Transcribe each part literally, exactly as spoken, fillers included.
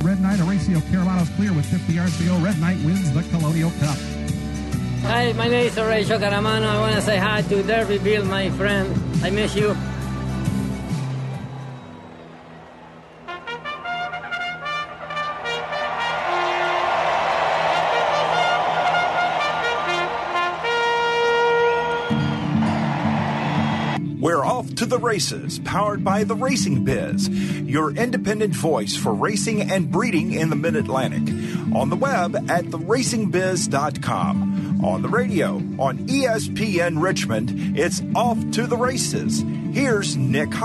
Red Knight. Horacio Caramano's clear with fifty yards to go. Red Knight wins the Colonial Cup. Hi, my name is Horacio Caramano. I want to say hi to Derby Bill, my friend. I miss you. We're off to the races, powered by The Racing Biz, your independent voice for racing and breeding in the Mid-Atlantic. On the web at the racing biz dot com. On the radio, on E S P N Richmond, it's Off to the Races. Here's Nick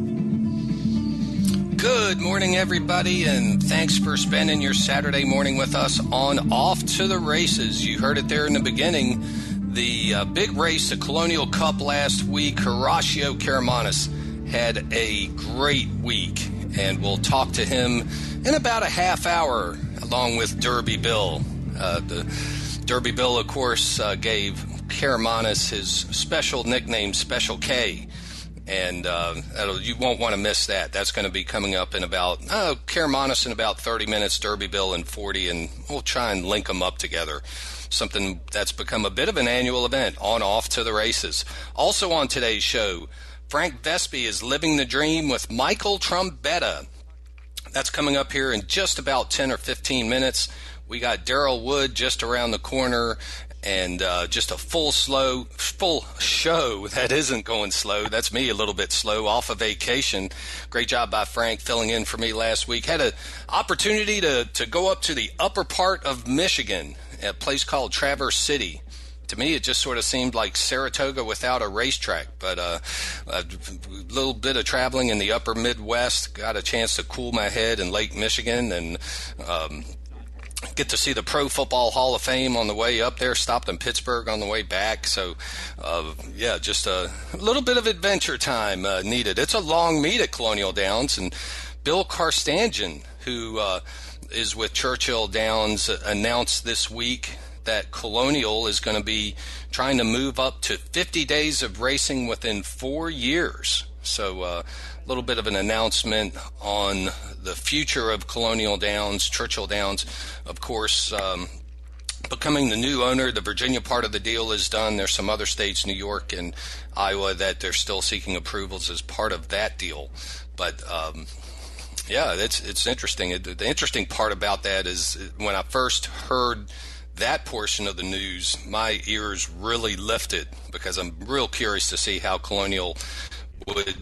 Hahn. Good morning, everybody, and thanks for spending your Saturday morning with us on Off to the Races. You heard it there in the beginning. The uh, big race, the Colonial Cup last week, Horacio Karamanos had a great week, and we'll talk to him in about a half hour, along with Derby Bill. Uh, the Derby Bill, of course, uh, gave Karamanos his special nickname, Special K, and uh, you won't want to miss that. That's going to be coming up in about, uh, Karamanos in about thirty minutes, Derby Bill in forty, and we'll try and link them up together. Something that's become a bit of an annual event on Off to the Races. Also on today's show, Frank Vespi is living the dream with Michael Trombetta. That's coming up here in just about ten or fifteen minutes. We got Daryl Wood just around the corner, and uh, just a full slow, full show that isn't going slow. That's me a little bit slow, off of vacation. Great job by Frank filling in for me last week. Had an opportunity to, to go up to the upper part of Michigan, a place called Traverse City. To me, it just sort of seemed like Saratoga without a racetrack, but uh, a little bit of traveling in the upper Midwest, got a chance to cool my head in Lake Michigan, and um, get to see the Pro Football Hall of Fame on the way up there, stopped in Pittsburgh on the way back. So, uh, yeah, just a little bit of adventure time uh, needed. It's a long meet at Colonial Downs, and Bill Karstanjian, who uh, is with Churchill Downs, announced this week that Colonial is going to be trying to move up to fifty days of racing within four years. So uh, a little bit of an announcement on the future of Colonial Downs. Churchill Downs, of course, um, becoming the new owner. The Virginia part of the deal is done. There's some other states, New York and Iowa, that they're still seeking approvals as part of that deal. But um, yeah, it's it's interesting. It, the interesting part about that is when I first heard that portion of the news, my ears really lifted, because I'm real curious to see how Colonial would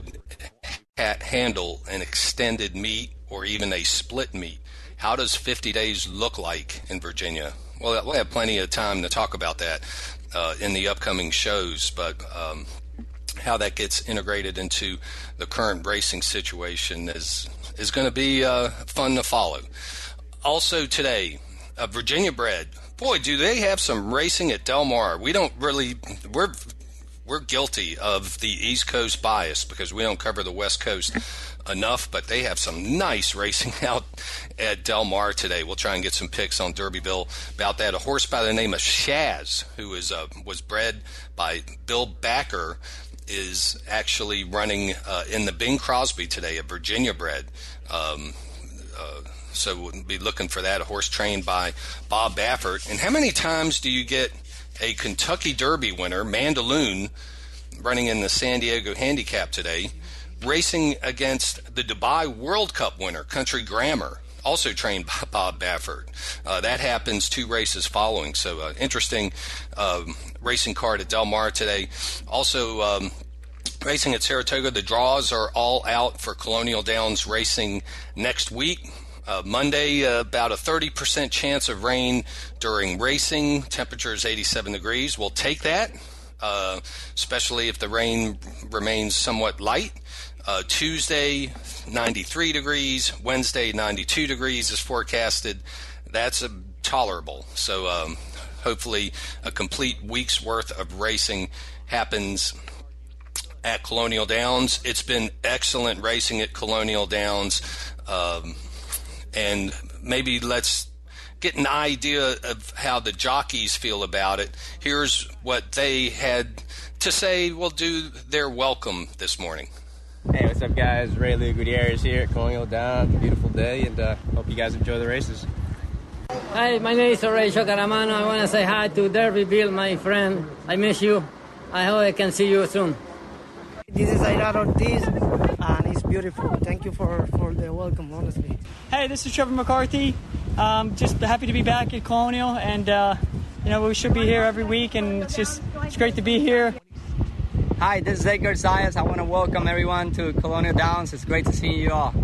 ha- handle an extended meet or even a split meet. How does fifty days look like in Virginia? Well, we'll have plenty of time to talk about that uh, in the upcoming shows, but um, how that gets integrated into the current racing situation is is going to be uh, fun to follow. Also today, a Virginia bred. Boy, do they have some racing at Del Mar. We don't really, we're we're guilty of the East Coast bias because we don't cover the West Coast enough, but they have some nice racing out at Del Mar today. We'll try and get some picks on Derby Bill about that. A horse by the name of Shaz, who is uh, was bred by Bill Backer, is actually running uh, in the Bing Crosby today, a Virginia bred. Um, uh, so we'll be looking for that, a horse trained by Bob Baffert. And how many times do you get a Kentucky Derby winner, Mandaloon, running in the San Diego Handicap today, racing against the Dubai World Cup winner, Country Grammar, also trained by Bob Baffert? Uh, that happens two races following. So uh, interesting um, racing card at Del Mar today. Also um, racing at Saratoga, the draws are all out for Colonial Downs racing next week. Uh, Monday, uh, about a thirty percent chance of rain during racing. Temperature is eighty-seven degrees. We'll take that, uh, especially if the rain remains somewhat light. Uh, Tuesday, ninety-three degrees. Wednesday, ninety-two degrees is forecasted. That's uh, tolerable. So um, hopefully a complete week's worth of racing happens at Colonial Downs. It's been excellent racing at Colonial Downs. Um, and maybe let's get an idea of how the jockeys feel about it. Here's what they had to say. We'll do their welcome this morning. Hey, what's up, guys? Ray Lou Gutierrez here at Colonial Downs. Beautiful day, and uh, hope you guys enjoy the races. Hi, my name is Horatio Caramano. I want to say hi to Derby Bill, my friend. I miss you. I hope I can see you soon. This is Airar Ortiz, and it's beautiful. Thank you for, for the welcome, honestly. Hey, this is Trevor McCarthy. Um, just happy to be back at Colonial, and uh, you know we should be here every week, and it's just it's great to be here. Hi, this is Edgar Zayas. I want to welcome everyone to Colonial Downs. It's great to see you all.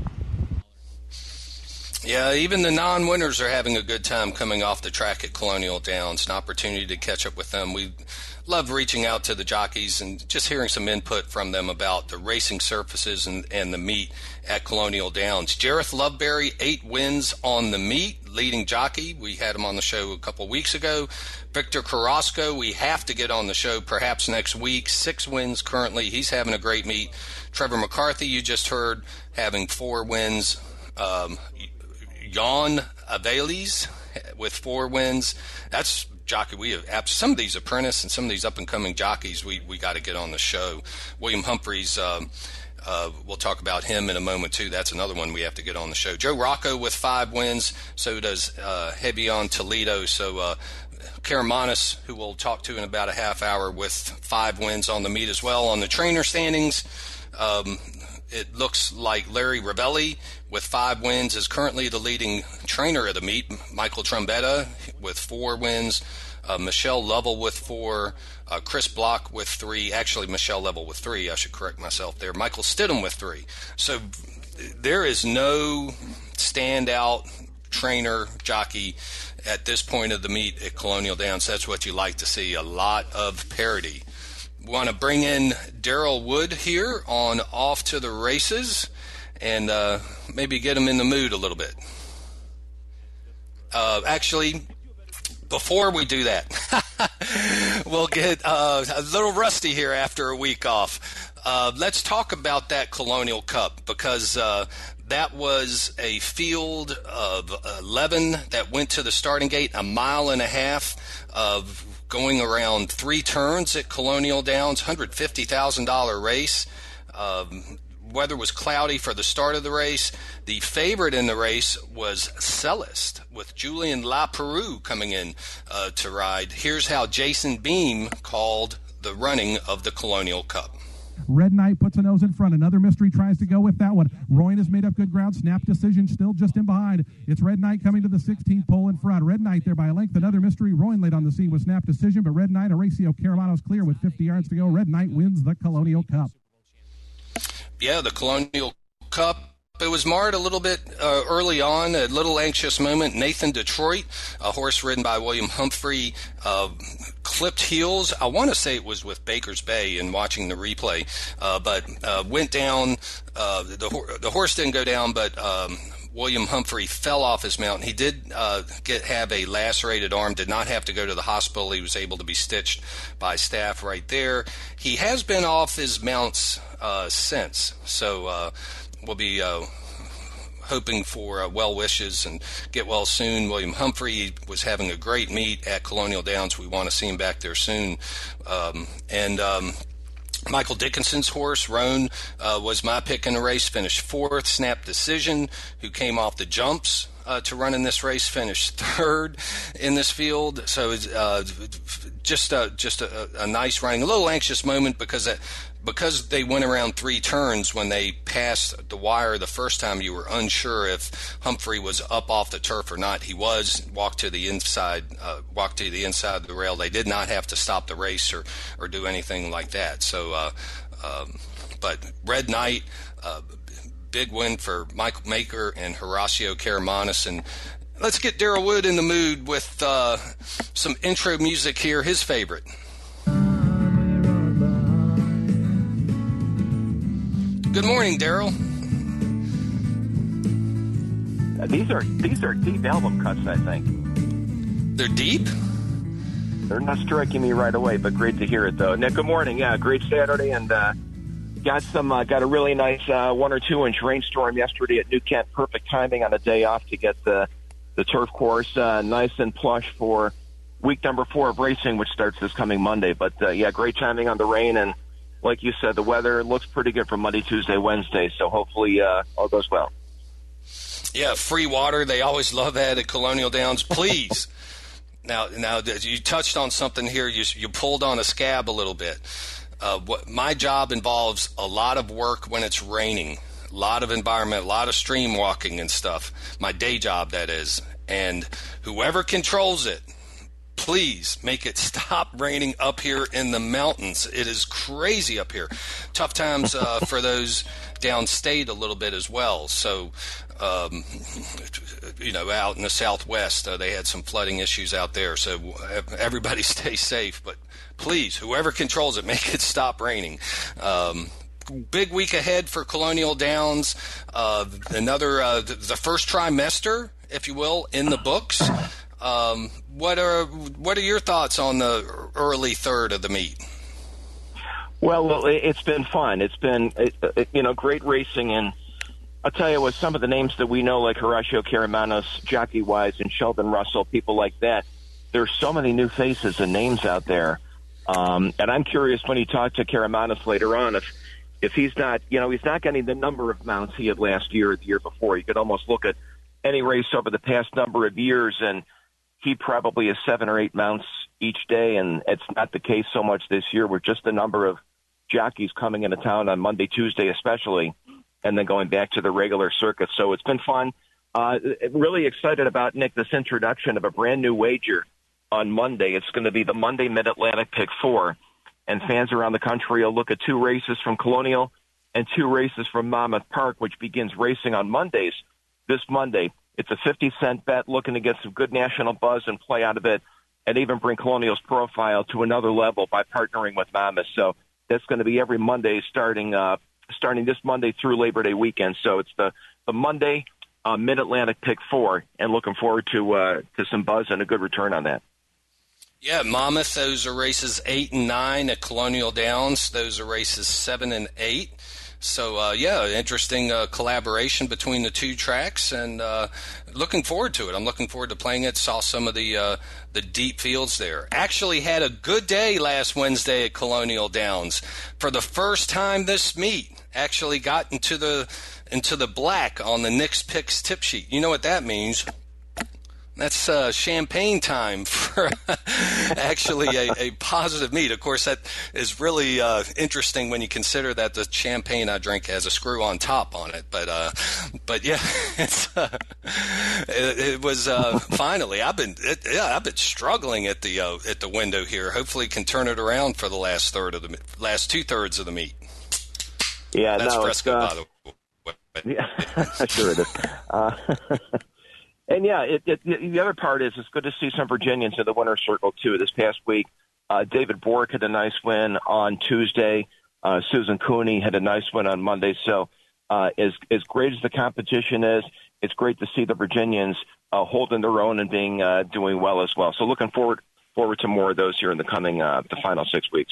Yeah, even the non-winners are having a good time coming off the track at Colonial Downs. An opportunity to catch up with them. We love reaching out to the jockeys and just hearing some input from them about the racing surfaces and, and the meet at Colonial Downs. Jareth Loveberry, eight wins on the meet, leading jockey. We had him on the show a couple weeks ago. Victor Carrasco, we have to get on the show perhaps next week. Six wins currently. He's having a great meet. Trevor McCarthy, you just heard, having four wins. Um, Jan Avelis with four wins. That's jockey. We have some of these apprentice and some of these up and coming jockeys. We we got to get on the show. William Humphreys. Um, uh, we'll talk about him in a moment too. That's another one we have to get on the show. Joe Rocco with five wins. So does uh, Hebion Toledo. So uh, Karamanis, who we'll talk to in about a half hour, with five wins on the meet as well. On the trainer standings, um, it looks like Larry Ravelli with five wins is currently the leading trainer of the meet. Michael Trombetta with four wins. Uh, Michelle Lovell with four. Uh, Chris Block with three. Actually, Michelle Lovell with three. I should correct myself there. Michael Stidham with three. So there is no standout trainer jockey at this point of the meet at Colonial Downs. That's what you like to see, a lot of parity. We want to bring in Daryl Wood here on Off to the Races and uh, maybe get him in the mood a little bit. Uh, actually, before we do that, we'll get uh, a little rusty here after a week off. Uh, let's talk about that Colonial Cup, because uh, that was a field of eleven that went to the starting gate, a mile and a half of going around three turns at Colonial Downs, one hundred fifty thousand dollars race. Um, weather was cloudy for the start of the race. The favorite in the race was Cellist, with Julian LaPeroux coming in uh, to ride. Here's how Jason Beam called the running of the Colonial Cup. Red Knight puts a nose in front. Another mystery tries to go with that one. Royan has made up good ground. Snap Decision still just in behind. It's Red Knight coming to the sixteenth pole in front. Red Knight there by a length. Another mystery. Royan late on the scene with Snap Decision, but Red Knight, Horacio Caramano's clear with fifty yards to go. Red Knight wins the Colonial Cup. Yeah, the Colonial Cup. It was marred a little bit uh, early on, a little anxious moment. Nathan Detroit, a horse ridden by William Humphrey, uh, clipped heels. I want to say it was with Baker's Bay in watching the replay, uh, but uh, went down. Uh, the, the horse didn't go down, but um, William Humphrey fell off his mount. He did uh, get have a lacerated arm, did not have to go to the hospital. He was able to be stitched by staff right there. He has been off his mounts uh, since, so uh, we'll be uh, hoping for uh, well wishes and get well soon. William Humphrey was having a great meet at Colonial Downs. We want to see him back there soon. Um, and um, Michael Dickinson's horse, Roan, uh, was my pick in the race, finished fourth. Snap Decision, who came off the jumps uh, to run in this race, finished third in this field. So it's uh, just, a, just a, a nice running. A little anxious moment because that, because they went around three turns when they passed the wire the first time, you were unsure if Humphrey was up off the turf or not. He was, walked to the inside, uh, walked to the inside of the rail. They did not have to stop the race or, or do anything like that. So, uh, um, but Red Knight, uh, big win for Michael Maker and Horacio Karamanis. And let's get Daryl Wood in the mood with uh, some intro music here, his favorite. Good morning, Daryl. Uh, these are these are deep album cuts, I think. They're deep? They're not striking me right away, but great to hear it, though. Nick, good morning. Yeah, great Saturday, and uh, got some uh, got a really nice uh, one or two inch rainstorm yesterday at New Kent. Perfect timing on a day off to get the the turf course uh, nice and plush for week number four of racing, which starts this coming Monday. But uh, yeah, great timing on the rain, and like you said, the weather looks pretty good for Monday, Tuesday, Wednesday. So hopefully uh, all goes well. Yeah, free water. They always love that at Colonial Downs. Please. now, now you touched on something here. You, you pulled on a scab a little bit. Uh, what, my job involves a lot of work when it's raining, a lot of environment, a lot of stream walking and stuff. My day job, that is. And whoever controls it, please make it stop raining up here in the mountains. It is crazy up here. Tough times uh, for those downstate a little bit as well. So, um, you know, out in the southwest, uh, they had some flooding issues out there. So everybody stay safe. But please, whoever controls it, make it stop raining. Um, big week ahead for Colonial Downs. Uh, another, uh, the first trimester, if you will, in the books. Um, what are what are your thoughts on the early third of the meet? Well, it's been fun. It's been, you know, great racing. And I'll tell you, with some of the names that we know, like Horacio Karamanos, Jockey Wise, and Sheldon Russell, people like that, there's so many new faces and names out there. Um, and I'm curious when you talk to Karamanos later on, if if he's not, you know, he's not getting the number of mounts he had last year or the year before. You could almost look at any race over the past number of years, and he probably has seven or eight mounts each day, and it's not the case so much this year with just the number of jockeys coming into town on Monday, Tuesday especially, and then going back to the regular circuit. So it's been fun. Uh, really excited about, Nick, this introduction of a brand-new wager on Monday. It's going to be the Monday Mid-Atlantic Pick Four, and fans around the country will look at two races from Colonial and two races from Monmouth Park, which begins racing on Mondays this Monday. It's a fifty cent bet looking to get some good national buzz and play out of it, and even bring Colonial's profile to another level by partnering with Monmouth. So that's going to be every Monday starting uh, starting this Monday through Labor Day weekend. So it's the, the Monday uh, Mid-Atlantic Pick Four, and looking forward to uh, to some buzz and a good return on that. Yeah, Monmouth, those are races eight and nine. At Colonial Downs, those are races seven and eight. So, uh, yeah, interesting uh, collaboration between the two tracks, and uh, looking forward to it. I'm looking forward to playing it. Saw some of the uh, the deep fields there. Actually had a good day last Wednesday at Colonial Downs. For the first time this meet, actually got into the into the black on the Nick's Picks tip sheet. You know what that means? That's uh, champagne time for actually a, a positive meet. Of course, that is really uh, interesting when you consider that the champagne I drink has a screw on top on it. But uh, but yeah, it's, uh, it, it was uh, finally. I've been it, yeah, I've been struggling at the uh, at the window here. Hopefully, can turn it around for the last third of the last two thirds of the meet. Yeah, that's no, Fresco, uh, by the way. Yeah, sure it is. Uh, And, yeah, it, it, the other part is it's good to see some Virginians in the winner's circle, too. This past week, uh, David Bork had a nice win on Tuesday. Uh, Susan Cooney had a nice win on Monday. So uh, as, as great as the competition is, it's great to see the Virginians uh, holding their own and being uh, doing well as well. So looking forward forward to more of those here in the coming uh, the final six weeks.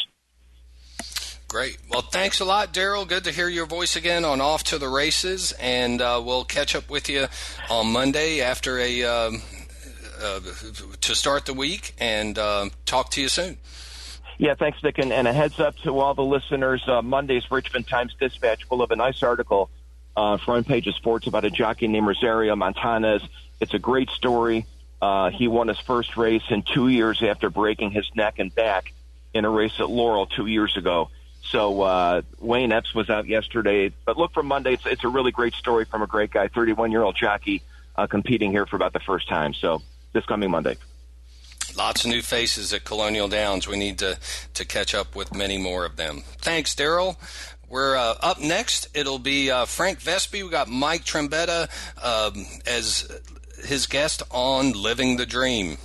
Great. Well, thanks a lot, Daryl. Good to hear your voice again on Off to the Races, and uh, we'll catch up with you on Monday after a um, uh, to start the week, and uh, talk to you soon. Yeah, thanks, Nick. And, and a heads up to all the listeners, uh, Monday's Richmond Times-Dispatch will have a nice article, uh, front page of sports, about a jockey named Rosario Montanez. It's a great story. Uh, he won his first race in two years after breaking his neck and back in a race at Laurel two years ago. So uh, Wayne Epps was out yesterday. But look for Monday. It's, it's a really great story from a great guy, thirty-one-year-old jockey uh, competing here for about the first time. So this coming Monday. Lots of new faces at Colonial Downs. We need to, to catch up with many more of them. Thanks, Daryl. We're uh, up next. It'll be uh, Frank Vespi. We got Mike Trombetta um, as his guest on Living the Dream.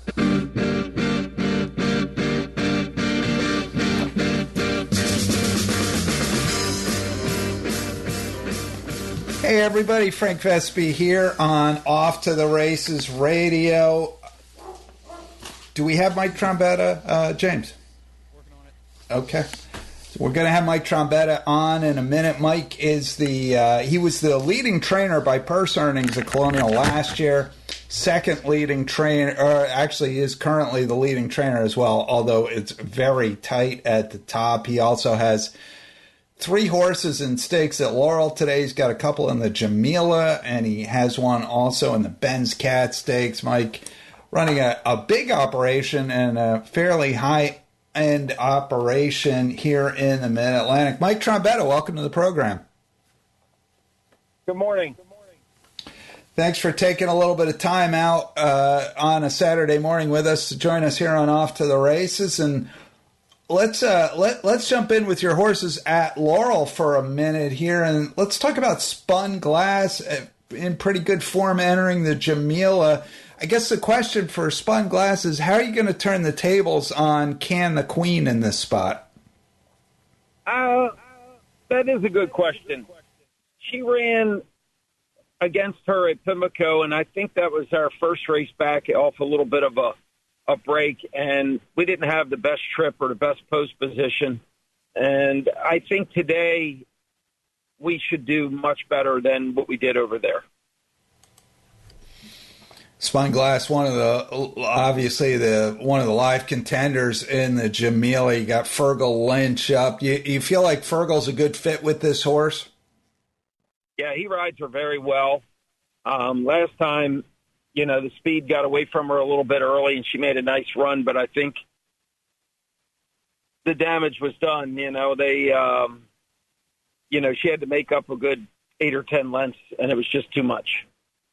Hey everybody, Frank Vespi here on Off to the Races Radio. Do we have Mike Trombetta, uh, James? Working on it. Okay. So we're going to have Mike Trombetta on in a minute. Mike is the, uh, he was the leading trainer by purse earnings at Colonial last year. second leading trainer, or actually is currently the leading trainer as well, although it's very tight at the top. He also has three horses in stakes at Laurel today. He's got a couple in the Jamila, and he has one also in the Ben's Cat Stakes. Mike, running a, a big operation and a fairly high-end operation here in the Mid-Atlantic. Mike Trombetta, welcome to the program. Good morning. Thanks for taking a little bit of time out uh, on a Saturday morning with us to join us here on Off to the Races. And let's uh, let let's jump in with your horses at Laurel for a minute here, and let's talk about Spun Glass in pretty good form entering the Jamila. I guess the question for Spun Glass is, how are you going to turn the tables on Can the Queen in this spot? Uh, that is a good question. She ran against her at Pimlico, and I think that was our first race back off a little bit of a, a break, and we didn't have the best trip or the best post position. And I think today we should do much better than what we did over there. Spun Glass, one of the obviously the one of the live contenders in the Jamila. You got Fergal Lynch up. You, you feel like Fergal's a good fit with this horse? Yeah, he rides her very well. Um, last time, you know, the speed got away from her a little bit early, and she made a nice run. But I think the damage was done. You know, they, um, you know, she had to make up a good eight or ten lengths, and it was just too much.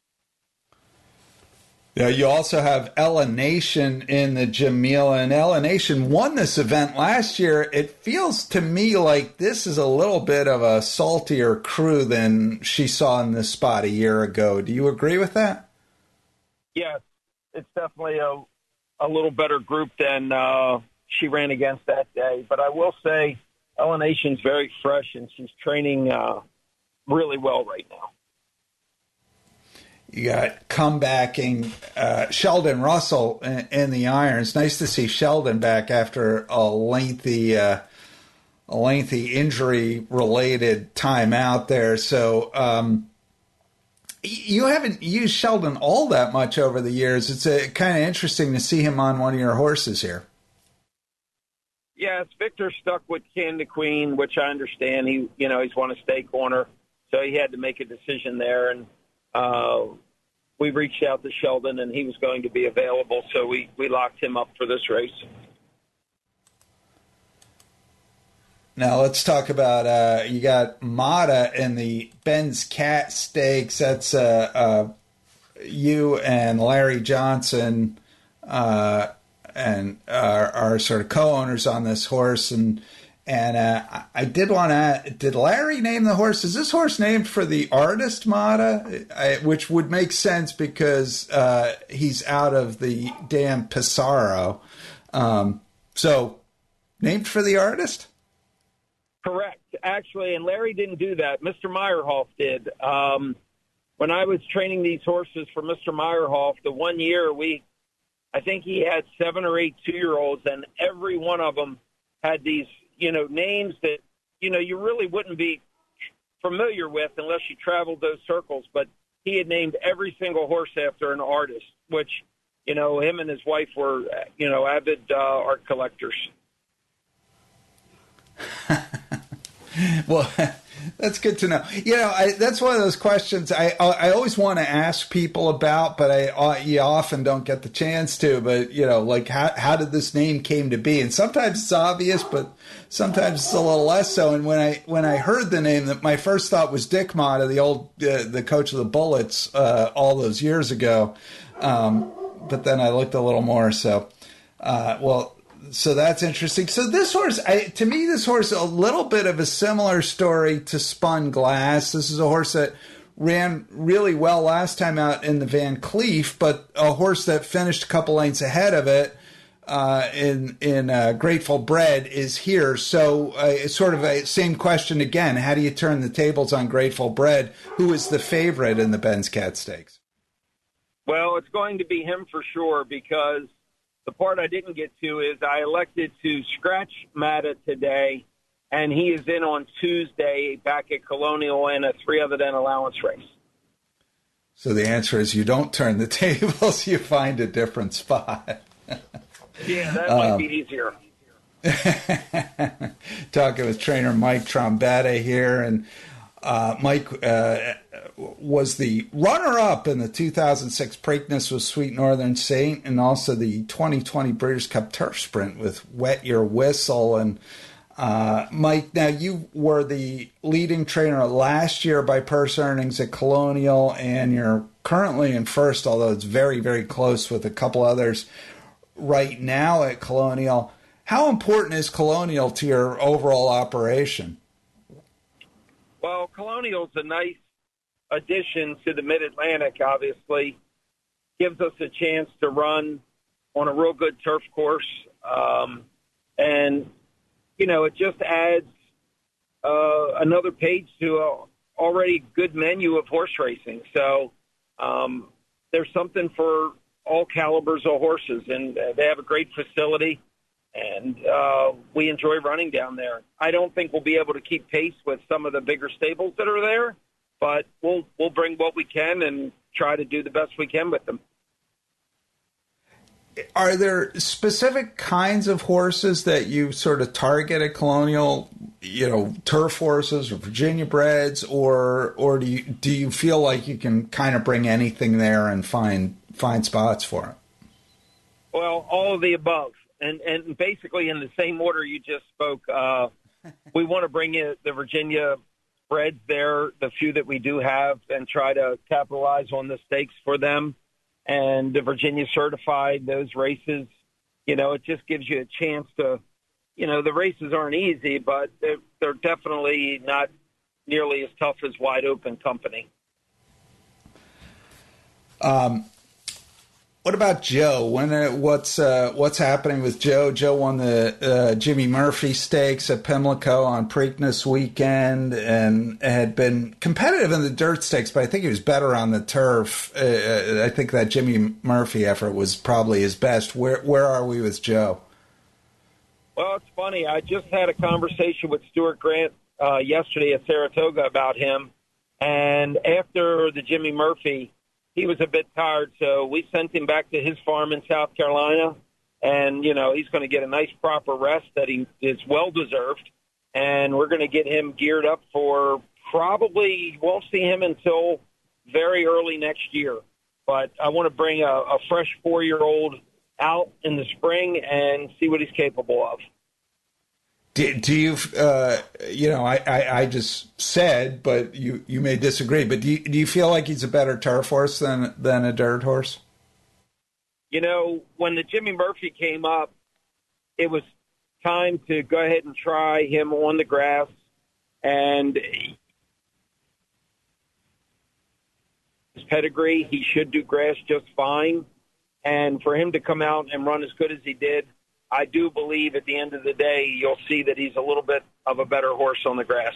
Yeah, you also have Ella Nation in the Jamila, and Ella Nation won this event last year. It feels to me like this is a little bit of a saltier crew than she saw in this spot a year ago. Do you agree with that? Yes, it's definitely a, a little better group than uh, she ran against that day. But I will say Ella Nation's very fresh, and she's training uh, really well right now. You got comebacking uh, Sheldon Russell in, in the irons. Nice to see Sheldon back after a lengthy, uh, a lengthy injury-related time out there. So um, you haven't used Sheldon all that much over the years. It's a, kind of interesting to see him on one of your horses here. Yes, Victor stuck with Can the Queen, which I understand. He, you know, he's won a stake corner, so he had to make a decision there, and. Uh, we reached out to Sheldon, and he was going to be available, so we, we locked him up for this race. Now let's talk about uh, you got Mata in the Ben's Cat Stakes. That's uh, uh, you and Larry Johnson uh, and are, are sort of co-owners on this horse, and. And uh, I did want to, did Larry name the horse? Is this horse named for the artist Mata? I, which would make sense because uh, he's out of the damn Pissarro. Um, so, named for the artist? Correct, actually. And Larry didn't do that. Mister Meyerhoff did. Um, when I was training these horses for Mister Meyerhoff, the one year we, I think he had seven or eight two-year-olds, and every one of them had these, you know, names that, you know, you really wouldn't be familiar with unless you traveled those circles. But he had named every single horse after an artist, which, you know, him and his wife were, you know, avid uh, art collectors. Well, that's good to know. You know, I, that's one of those questions I I always want to ask people about, but I uh, you often don't get the chance to. But, you know, like how how did this name came to be? And sometimes it's obvious, but sometimes it's a little less so. And when I when I heard the name, that my first thought was Dick Mata, the old uh, the coach of the Bullets uh, all those years ago. Um, but then I looked a little more. So, uh, well. So that's interesting. So this horse, I, to me, this horse is a little bit of a similar story to Spun Glass. This is a horse that ran really well last time out in the Van Cleef, but a horse that finished a couple lengths ahead of it uh, in in uh, Grateful Bread is here. So uh, it's sort of a same question again. How do you turn the tables on Grateful Bread? Who is the favorite in the Ben's Cat Stakes? Well, it's going to be him for sure, because the part I didn't get to is I elected to scratch Mata today, and he is in on Tuesday back at Colonial in a three other than allowance race. So the answer is you don't turn the tables, you find a different spot. Yeah, that might um, be easier. Talking with trainer Mike Trombetta here, and uh, Mike uh, was the runner-up in the two thousand six Preakness with Sweet Northern Saint, and also the twenty twenty Breeders' Cup Turf Sprint with Wet Your Whistle. And uh, Mike, now you were the leading trainer last year by purse earnings at Colonial, and you're currently in first, although it's very, very close with a couple others right now at Colonial. How important is Colonial to your overall operation? Well, Colonial's a nice addition to the Mid-Atlantic, obviously. Gives us a chance to run on a real good turf course. Um, and, you know, it just adds uh, another page to a already good menu of horse racing. So um, there's something for all calibers of horses, and they have a great facility. And uh, we enjoy running down there. I don't think we'll be able to keep pace with some of the bigger stables that are there, but we'll we'll bring what we can and try to do the best we can with them. Are there specific kinds of horses that you sort of target at Colonial? You know, turf horses or Virginia breds, or or do you do you feel like you can kind of bring anything there and find find spots for it? Well, all of the above. And and basically in the same order you just spoke, uh, we want to bring in the Virginia breds there, the few that we do have, and try to capitalize on the stakes for them. And the Virginia certified, those races, you know, it just gives you a chance to, you know, the races aren't easy, but they're, they're definitely not nearly as tough as Wide Open Company. Um. What about Joe? When uh, what's uh, what's happening with Joe? Joe won the uh, Jimmy Murphy Stakes at Pimlico on Preakness weekend and had been competitive in the dirt stakes, but I think he was better on the turf. Uh, I think that Jimmy Murphy effort was probably his best. Where where are we with Joe? Well, it's funny. I just had a conversation with Stuart Grant uh, yesterday at Saratoga about him, and after the Jimmy Murphy, he was a bit tired, so we sent him back to his farm in South Carolina, and, you know, he's going to get a nice proper rest that he is well-deserved, and we're going to get him geared up for probably, won't see him until very early next year. But I want to bring a, a fresh four-year-old out in the spring and see what he's capable of. Do, do you, uh, you know, I, I, I just said, but you, you may disagree, but do you, do you feel like he's a better turf horse than, than a dirt horse? You know, when the Jimmy Murphy came up, it was time to go ahead and try him on the grass. And his pedigree, he should do grass just fine. And for him to come out and run as good as he did, I do believe at the end of the day, you'll see that he's a little bit of a better horse on the grass.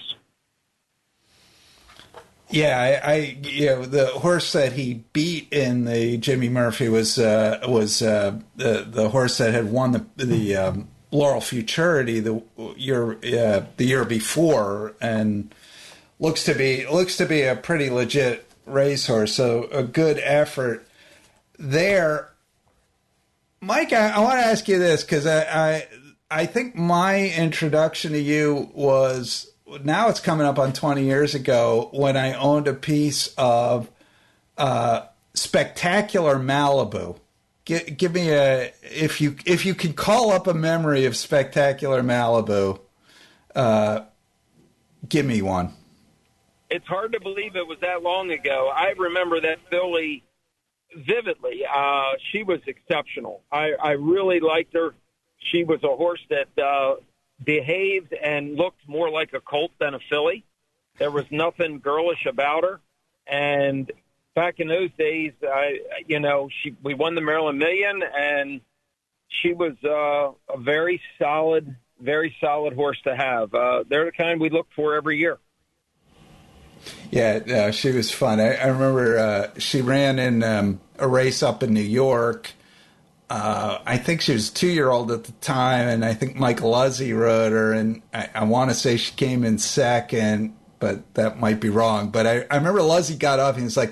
Yeah, I, I you know, the horse that he beat in the Jimmy Murphy was uh, was uh, the the horse that had won the the um, Laurel Futurity the year uh, the year before, and looks to be looks to be a pretty legit racehorse. So a good effort there. Mike, I, I want to ask you this because I, I I think my introduction to you was, now it's coming up on twenty years ago, when I owned a piece of uh, Spectacular Malibu. G- give me a, if you if you could call up a memory of Spectacular Malibu, uh, give me one. It's hard to believe it was that long ago. I remember that filly vividly. Uh, she was exceptional. I, I really liked her. She was a horse that uh, behaved and looked more like a colt than a filly. There was nothing girlish about her. And back in those days, I, you know, she we won the Maryland Million, and she was uh, a very solid, very solid horse to have. Uh, they're the kind we look for every year. Yeah, uh, she was fun. I, I remember uh, she ran in um, a race up in New York. Uh, I think she was two-year-old at the time, and I think Mike Luzzi rode her, and I, I want to say she came in second, but that might be wrong. But I, I remember Luzzi got up, and he was like,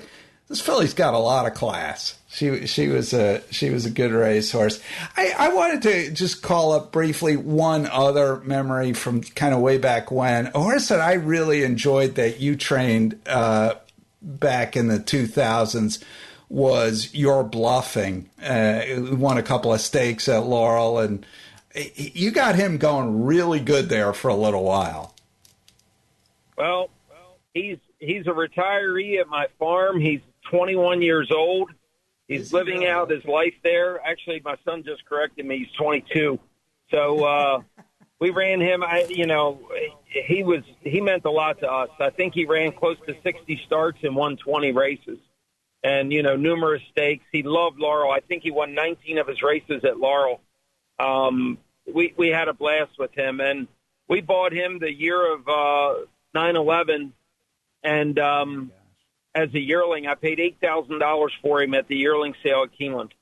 This filly's got a lot of class. She she was a she was a good racehorse. I, I wanted to just call up briefly one other memory from kind of way back when. A horse that I really enjoyed that you trained uh, back in the two thousands was Your Bluffing. Uh, we won a couple of stakes at Laurel, and you got him going really good there for a little while. Well, he's he's a retiree at my farm. He's twenty-one years old. He's living out his life there. Actually, my son just corrected me. He's twenty-two. So uh, we ran him. I, you know, he was he meant a lot to us. I think he ran close to sixty starts and won twenty races, and you know, numerous stakes. He loved Laurel. I think he won nineteen of his races at Laurel. Um, we we had a blast with him, and we bought him the year of uh, nine eleven, and. Um, As a yearling, I paid eight thousand dollars for him at the yearling sale at Keeneland.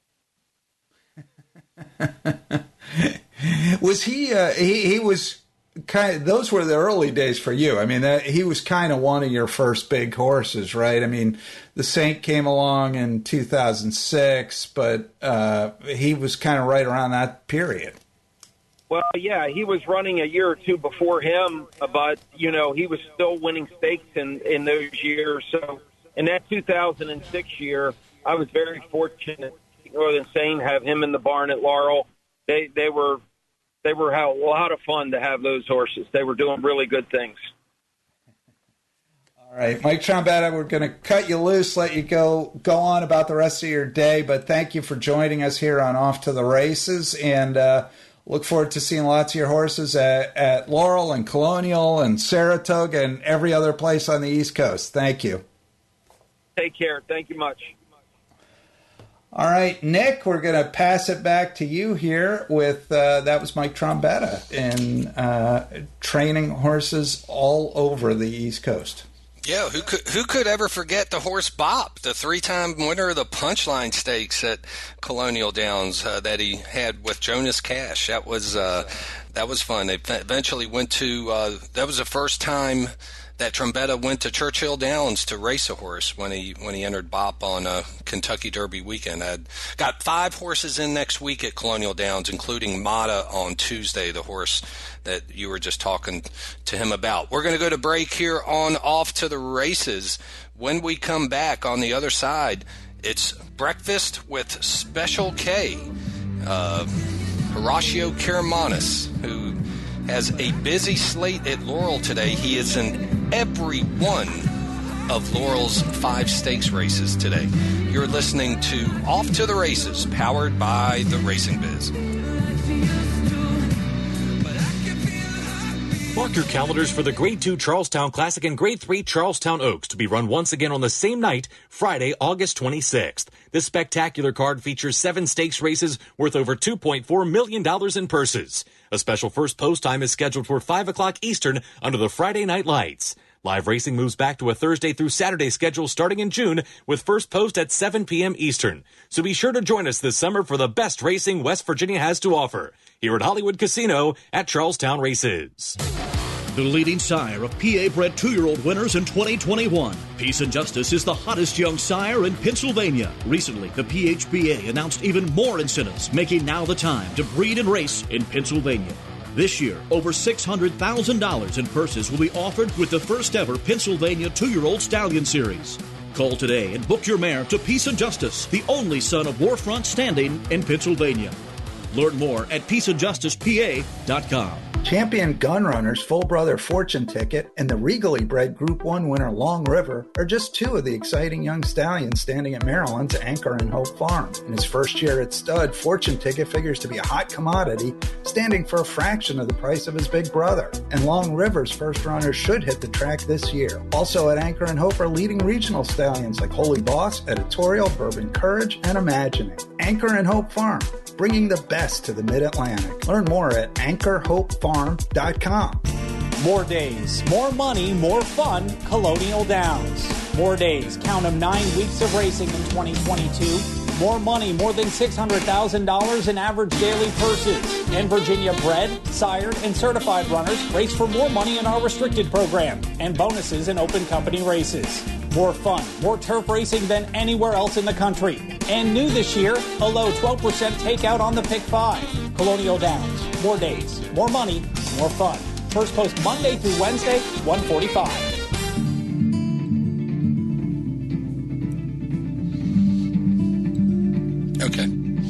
was he, uh, he, he was kind of, those were the early days for you. I mean, that, he was kind of one of your first big horses, right? I mean, the Saint came along in two thousand six, but uh, he was kind of right around that period. Well, yeah, he was running a year or two before him, but, you know, he was still winning stakes in, in those years. So in that two thousand six year, I was very fortunate, Northern Saint, have him in the barn at Laurel. They they were they were a lot of fun to have those horses. They were doing really good things. All right, Mike Trombetta, we're going to cut you loose, let you go go on about the rest of your day, but thank you for joining us here on Off to the Races, and uh, look forward to seeing lots of your horses at, at Laurel and Colonial and Saratoga and every other place on the East Coast. Thank you. Take care. Thank you much. All right, Nick, we're going to pass it back to you here with, uh, that was Mike Trombetta in uh, training horses all over the East Coast. Yeah, who could who could ever forget the horse Bop, the three-time winner of the Punchline Stakes at Colonial Downs uh, that he had with Jonas Cash. That was uh, that was fun. They eventually went to uh, that was the first time that Trombetta went to Churchill Downs to race a horse when he when he entered Bop on a Kentucky Derby weekend. I'd got five horses in next week at Colonial Downs, including Mata on Tuesday, the horse that you were just talking to him about. We're going to go to break here on Off to the Races. When we come back on the other side, it's Breakfast with Special K, uh, Horacio Karamanis, who has a busy slate at Laurel today. He is in every one of Laurel's five stakes races today. You're listening to Off to the Races, powered by the Racing Biz. Mark your calendars for the Grade two Charlestown Classic and Grade three Charlestown Oaks to be run once again on the same night, Friday, August twenty-sixth. This spectacular card features seven stakes races worth over two point four million dollars in purses. A special first post time is scheduled for five o'clock Eastern under the Friday night lights. Live racing moves back to a Thursday through Saturday schedule starting in June with first post at seven p.m. Eastern. So be sure to join us this summer for the best racing West Virginia has to offer here at Hollywood Casino at Charlestown Races. The leading sire of P A-bred two-year-old winners in twenty twenty-one. Peace and Justice is the hottest young sire in Pennsylvania. Recently, the P H B A announced even more incentives, making now the time to breed and race in Pennsylvania. This year, over six hundred thousand dollars in purses will be offered with the first-ever Pennsylvania two-year-old Stallion Series. Call today and book your mare to Peace and Justice, the only son of Warfront standing in Pennsylvania. Learn more at peace and justice p a dot com. Champion Gunrunner's full brother Fortune Ticket and the regally bred Group one winner Long River are just two of the exciting young stallions standing at Maryland's Anchor and Hope Farm. In his first year at stud, Fortune Ticket figures to be a hot commodity, standing for a fraction of the price of his big brother. And Long River's first runner should hit the track this year. Also at Anchor and Hope are leading regional stallions like Holy Boss, Editorial, Bourbon Courage, and Imagining. Anchor and Hope Farm, bringing the best to the Mid-Atlantic. Learn more at anchor hope farm dot com. More days, more money, more fun, Colonial Downs. More days, count them, nine weeks of racing in twenty twenty-two. More money, more than six hundred thousand dollars in average daily purses. And Virginia bred, sired, and certified runners race for more money in our restricted program and bonuses in open company races. more fun, more turf racing than anywhere else in the country. And new this year, a low twelve percent takeout on the Pick five. Colonial Downs. More days, more money, more fun. First post Monday through Wednesday, one forty-five. Okay.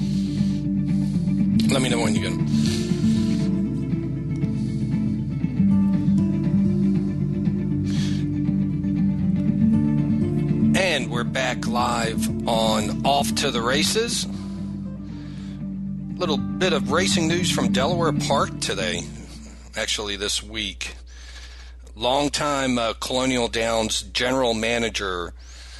Let me know when you get them. And we're back live on Off to the Races. Little bit of racing news from Delaware Park today, actually this week. Longtime uh, Colonial Downs general manager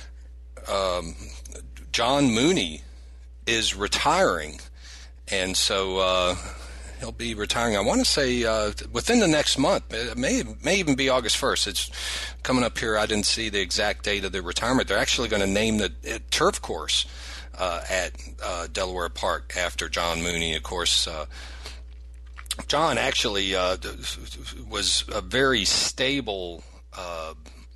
um, John Mooney is retiring, and so uh, he'll be retiring, I want to say, uh, within the next month. It may, may even be August first. It's coming up here. I didn't see the exact date of the retirement. They're actually going to name the uh, turf course uh, at uh, Delaware Park after John Mooney. Of course, uh, John actually uh, was a very stable uh,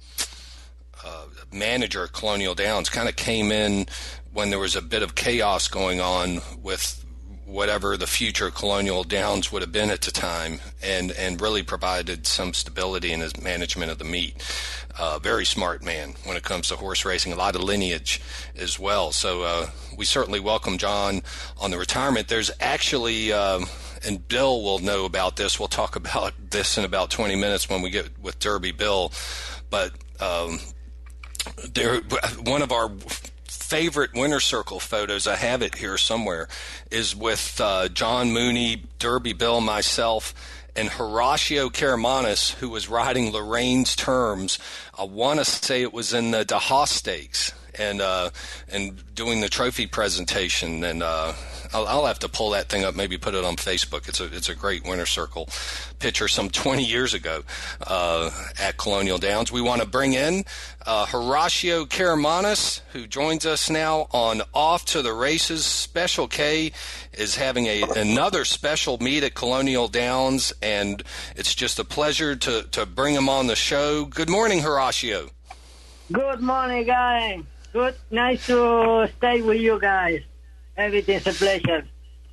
uh, manager at Colonial Downs, kind of came in when there was a bit of chaos going on with whatever the future Colonial Downs would have been at the time, and, and really provided some stability in his management of the meet. Uh, very smart man when it comes to horse racing, a lot of lineage as well. So uh, we certainly welcome John on the retirement. There's actually, uh, and Bill will know about this, we'll talk about this in about twenty minutes when we get with Derby Bill, but um, there, one of our favorite winner circle photos, I have it here somewhere, is with uh, John Mooney, Derby Bill, myself, and Horacio Karamanis, who was riding Lorraine's Terms. I want to say it was in the DeHaas Stakes, and uh, and doing the trophy presentation. And uh, I'll, I'll have to pull that thing up, maybe put it on Facebook. It's a it's a great winner circle picture some twenty years ago uh, at Colonial Downs. We want to bring in uh, Horacio Karamanis, who joins us now on Off to the Races. Special K is having a another special meet at Colonial Downs, and it's just a pleasure to, to bring him on the show. Good morning, Horacio. Good morning, guys. Good. Nice to stay with you guys. Everything's a pleasure.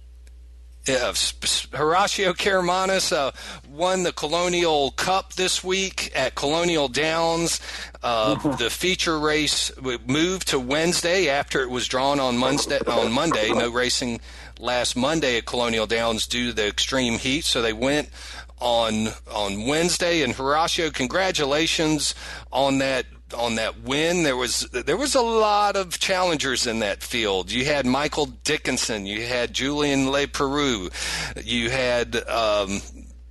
Yeah, Horacio Karamanis uh, won the Colonial Cup this week at Colonial Downs. Uh, the feature race moved to Wednesday after it was drawn on Monday. On Monday, no racing last Monday at Colonial Downs due to the extreme heat, so they went on on Wednesday. And Horacio, congratulations on that. On that win. There was there was a lot of challengers in that field. You had Michael Dickinson, you had Julian Leperoux, you had um,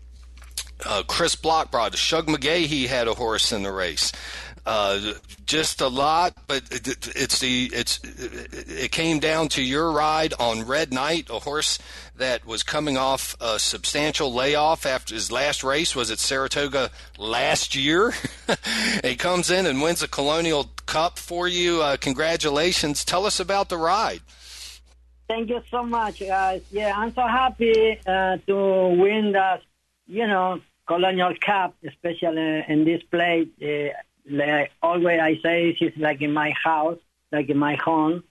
uh, Chris Blockbrod, Shug McGahee had a horse in the race. Uh, just a lot, but it, it's the it's it came down to your ride on Red Knight, a horse that was coming off a substantial layoff after his last race was at Saratoga last year. He comes in and wins the Colonial Cup for you. Uh, congratulations! Tell us about the ride. Thank you so much, guys. Yeah, I'm so happy uh, to win the, you know, Colonial Cup, especially in this place. Uh, Like always I say, it's like in my house, like in my home.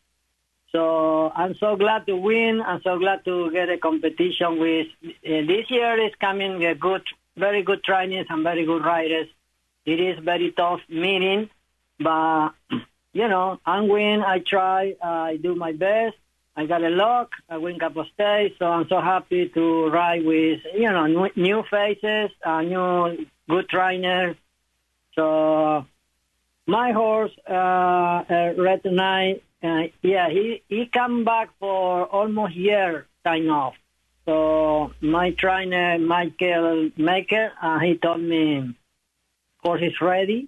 So I'm so glad to win. I'm so glad to get a competition with. Uh, this year is coming a good, very good trainers and very good riders. It is very tough meeting, but you know, I win. I try. Uh, I do my best. I got a luck. I win couple states, so I'm so happy to ride with you know new, new faces, a new good trainer. So my horse, uh, uh, Red Knight, uh, yeah, he, he come back for almost a year time off. So my trainer, Michael Maker, uh, he told me horse is ready.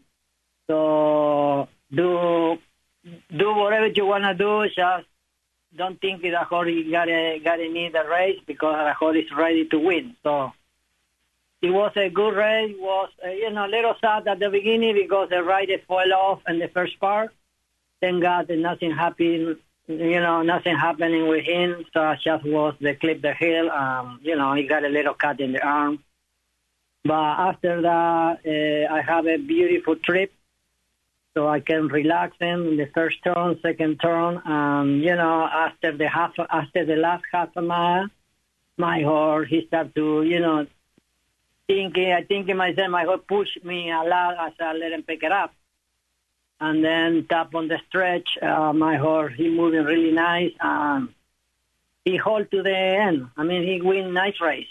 So do do whatever you want to do. Just don't think that horse gotta, gotta need a race because the horse is ready to win. So it was a good race. It was, uh, you know, a little sad at the beginning because the rider fell off in the first part. Thank God that nothing happened, you know, nothing happening with him. So I just was the clip the hill. Um, you know, he got a little cut in the arm. But after that, uh, I have a beautiful trip. so I can relax him in the first turn, second turn. Um, you know, after the half, after the last half a mile, my horse he started to, you know, thinking. I think myself, my horse pushed me a lot as I let him pick it up, and then tap on the stretch. Uh, my horse he moving really nice. Um, he hold to the end. I mean, he win nice race.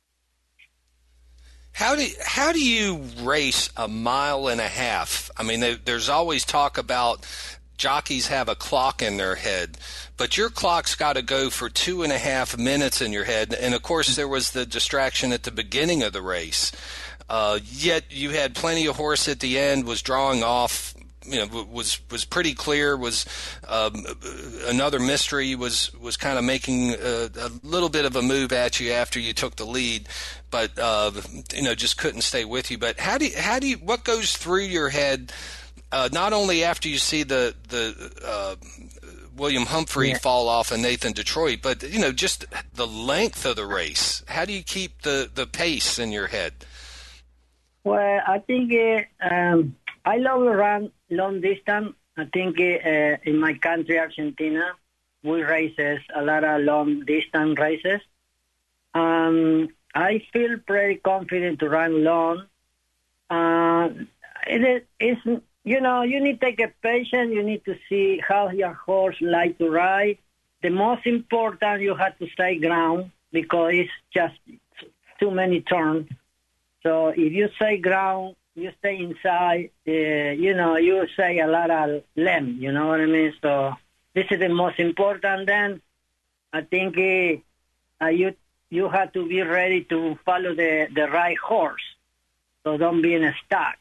How do how do you race a mile and a half? I mean, there, there's always talk about jockeys have a clock in their head, but your clock's got to go for two and a half minutes in your head. And of course, there was the distraction at the beginning of the race. Uh, yet you had plenty of horse at the end, was drawing off. You know, was was pretty clear. Was um, another mystery. Was was kind of making a, a little bit of a move at you after you took the lead, but uh, you know, just couldn't stay with you. But how do you, how do you, what goes through your head? Uh, not only after you see the the uh, William Humphrey yeah. fall off and Nathan Detroit, but you know, just the length of the race. How do you keep the, the pace in your head? Well, I think uh, um, I love to run long distance. I think uh, in my country, Argentina, we races a lot of long distance races. Um, I feel pretty confident to run long. Uh, it is, you know, you need to take a patient. You need to see how your horse like to ride. The most important, you have to stay ground because it's just too many turns. So if you stay ground, you stay inside, uh, you know, you say a lot of length, you know what I mean? So this is the most important. Then I think uh, you you have to be ready to follow the, the right horse. So don't be in a stuck.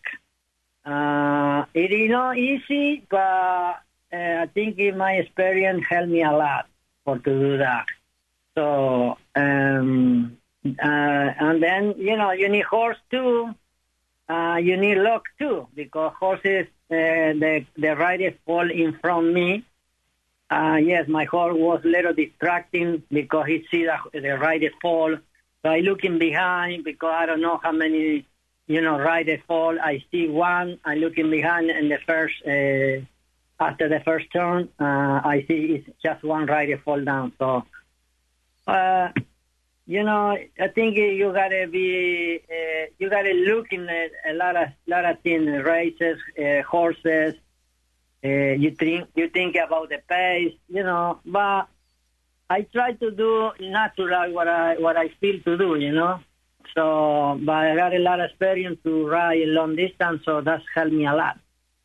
Uh, it is not easy, but uh, I think in my experience helped me a lot for to do that. So, um, uh, and then, you know, you need horse too. Uh, you need luck too, because horses, uh, the, the rider fall in front of me. Uh, yes, my horse was a little distracting because he see the, the rider fall. So I looking behind because I don't know how many, you know, riders fall. I see one. I looking behind in the first, uh, after the first turn, uh, I see it's just one rider fall down. So, uh, you know, I think you gotta be, uh, you gotta look in a, a lot of, lot of things, races, uh, horses. Uh, you think, you think about the pace, you know. But I try to do natural what I, what I feel to do, you know. So, but I got a lot of experience to ride a long distance, so that's helped me a lot.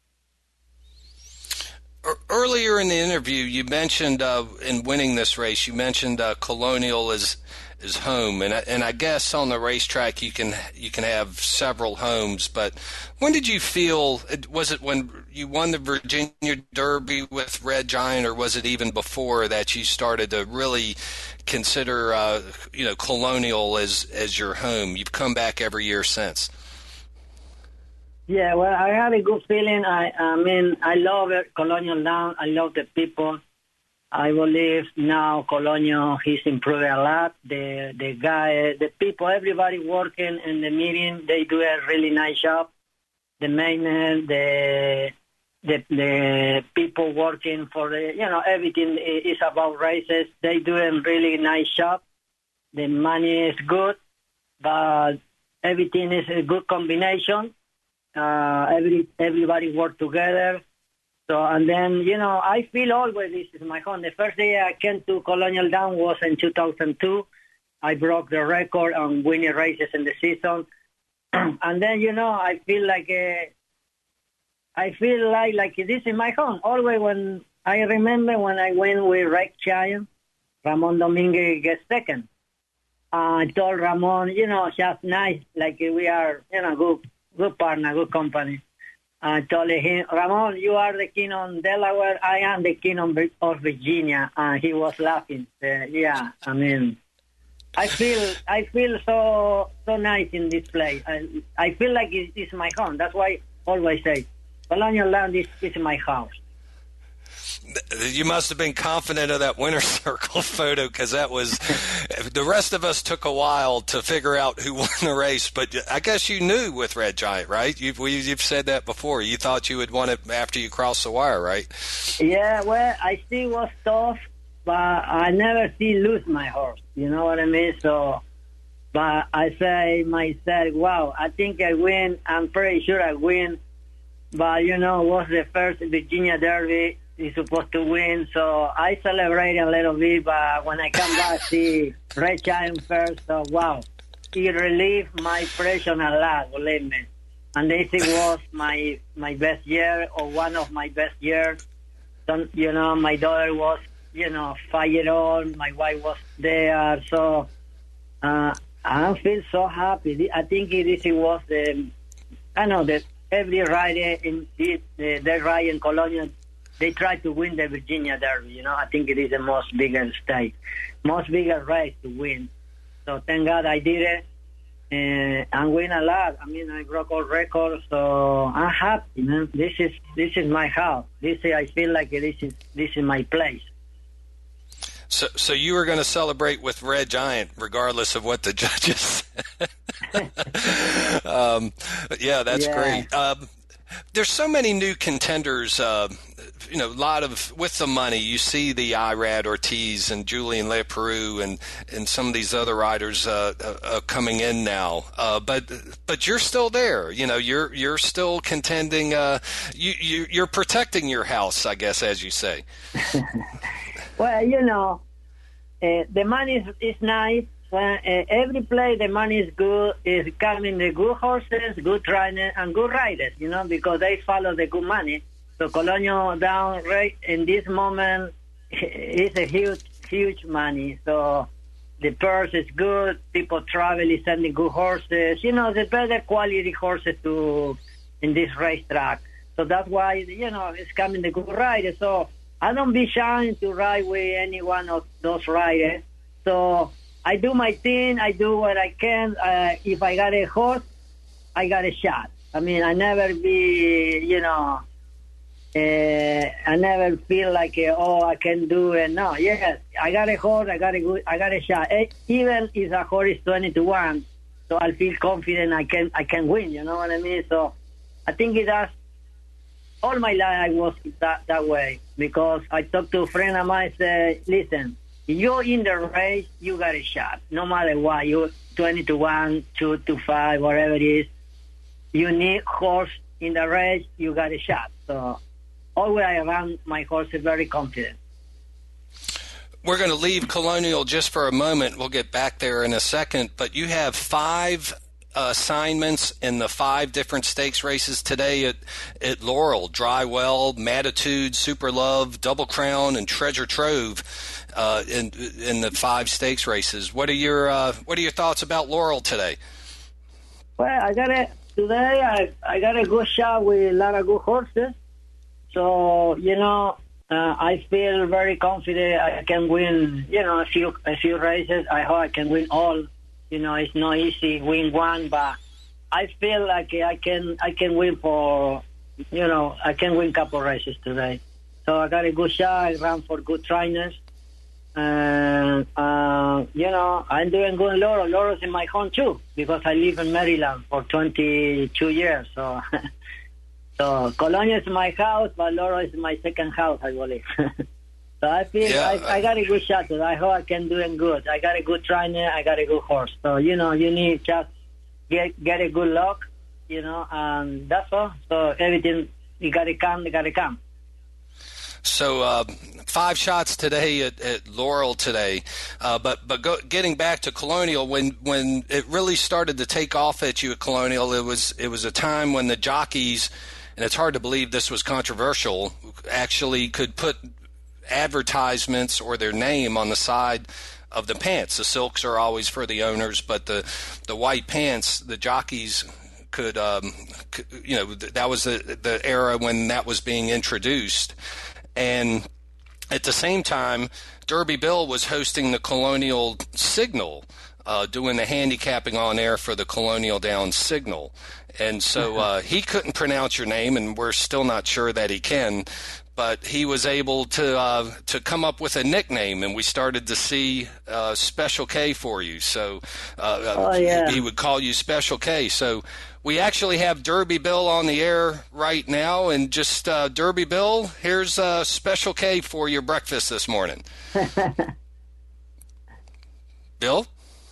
Earlier in the interview, you mentioned uh, in winning this race, you mentioned uh, Colonial is is home, and I, and I guess on the racetrack you can you can have several homes. But when did you feel? Was it when you won the Virginia Derby with Red Giant, or was it even before that you started to really consider uh, you know Colonial as as your home? You've come back every year since. Yeah, well, I had a good feeling. I, I mean, I love it, Colonial Down. I love the people. I believe now Colonial, he's improved a lot. The the guy, the people, everybody working in the meeting, they do a really nice job. The maintenance, the the the people working for the, you know, everything is about races. They do a really nice job. The money is good, but everything is a good combination. Uh, every everybody work together. So, and then, you know, I feel always this is my home. The first day I came to Colonial Down was in two thousand two. I broke the record on winning races in the season. And then, you know, I feel like, uh, I feel like, like this is my home. Always when, I remember when I went with Red Giant, Ramon Dominguez gets second. Uh, I told Ramon, you know, just nice, like we are, you know, good, good partner, good company. I told him, Ramon, you are the king on Delaware. I am the king of Virginia. And he was laughing. Uh, yeah, I mean, I feel I feel so so nice in this place. I, I feel like it's, it's my home. That's why I always say, Colonial Land is, is my house. You must have been confident of that winner's circle photo, because that was the rest of us took a while to figure out who won the race. But I guess you knew with Red Giant, right? You've, you've said that before. You thought you would won it after you crossed the wire, right? Yeah, well, I see it was tough, but I never see lose my horse. You know what I mean? So, but I say myself, wow, I think I win. I'm pretty sure I win. But, you know, it was the first Virginia Derby. He's supposed to win, so I celebrate a little bit, but when I come back, see Red Giant first, so wow. It relieved my pressure a lot, believe me. And this was my my best year, or one of my best years. So, you know, my daughter was, you know, five years old, my wife was there, so uh, I feel so happy. I think this was the, I know that every rider in the, the ride in Colonial, they try to win the Virginia Derby. You know, I think it is the most bigger stake, most bigger race to win. So thank God I did it, and I win a lot. I mean, I broke all records, so I'm happy, man. This is this is my house. This is, I feel like this is this is my place. So, so you were going to celebrate with Red Giant, regardless of what the judges said. um, yeah, that's yeah. great. Um, there's so many new contenders. Uh, you know, a lot of with the money. You see the Irad Ortiz and Julian Leparoux and and some of these other riders uh, uh, coming in now. Uh, but but you're still there. You know, you're you're still contending. Uh, you, you you're protecting your house, I guess, as you say. Well, you know, uh, the money is, is nice. When uh, every play, the money is good. Is coming the good horses, good trainers, and good riders. You know, because they follow the good money. So Colonial Down right in this moment is a huge, huge money. So the purse is good. People travel is sending good horses. You know, the better quality horses to in this racetrack. So that's why, you know, it's coming the good riders. So I don't be shy to ride with any one of those riders. So I do my thing. I do what I can. Uh, if I got a horse, I got a shot. I mean, I never be, you know, uh, I never feel like, uh, oh, I can do it. No, yes, I got a horse. I got a good. I got a shot. Uh, even if a horse is twenty to one, so I feel confident. I can. I can win. You know what I mean? So I think it does. All my life I was that, that way, because I talked to a friend of mine and said, listen, if you're in the race, you got a shot. No matter what, you're twenty to one, two to five, whatever it is. You need horse in the race, you got a shot. So always I run my horses very confident. We're going to leave Colonial just for a moment. We'll get back there in a second. But you have five assignments in the five different stakes races today at, at Laurel: Dry Well, Matitude, Super Love, Double Crown, and Treasure Trove uh, in in the five stakes races. What are your uh, what are your thoughts about Laurel today? Well, I got a today. I I got a good shot with a lot of good horses. So you know, uh, I feel very confident. I can win. You know, a few a few races. I hope I can win all. You know, it's not easy win one, but I feel like I can I can win for, you know, I can win a couple races today. So I got a good shot. I ran for good trainers. And, uh, you know, I'm doing good in Laurel. Laurel's in my home, too, because I live in Maryland for twenty-two years. So, so Colonia is my house, but Laurel is my second house, I believe. So I feel yeah, I, I got a good shot today. I hope I can do it good. I got a good trainer. I got a good horse. So, you know, you need just get get a good luck, you know, and that's all. So everything, you got to come, you got to come. So uh, five shots today at, at Laurel today. Uh, but but go, getting back to Colonial, when, when it really started to take off at you at Colonial, it was it was a time when the jockeys, and it's hard to believe this was controversial, actually could put advertisements or their name on the side of the pants. The silks are always for the owners, but the the white pants, the jockeys could, um, could you know, that was the, the era when that was being introduced. And at the same time, Derby Bill was hosting the Colonial Signal, uh, doing the handicapping on air for the Colonial Downs Signal. And so uh, he couldn't pronounce your name, and we're still not sure that he can. but he was able to uh, to come up with a nickname, and we started to see uh, Special K for you. So uh, oh, yeah. he would call you Special K. So we actually have Derby Bill on the air right now, and just uh, Derby Bill, here's uh, Special K for your breakfast this morning. Bill?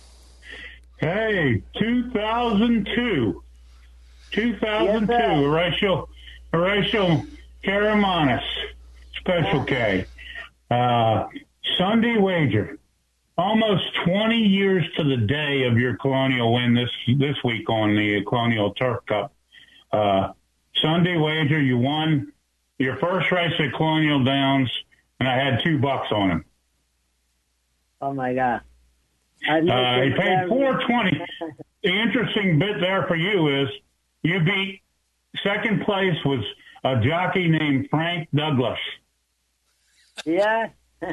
Hey, two thousand two. two thousand two, yes, Horatio, Horatio Karamanis, Special K. Uh, Sunday wager. Almost twenty years to the day of your Colonial win this this week on the Colonial Turf Cup. Uh, Sunday wager, you won your first race at Colonial Downs, and I had two bucks on him. Oh, my God. Uh, he paid four twenty. The interesting bit there for you is you beat second place was a jockey named Frank Douglas. Yeah.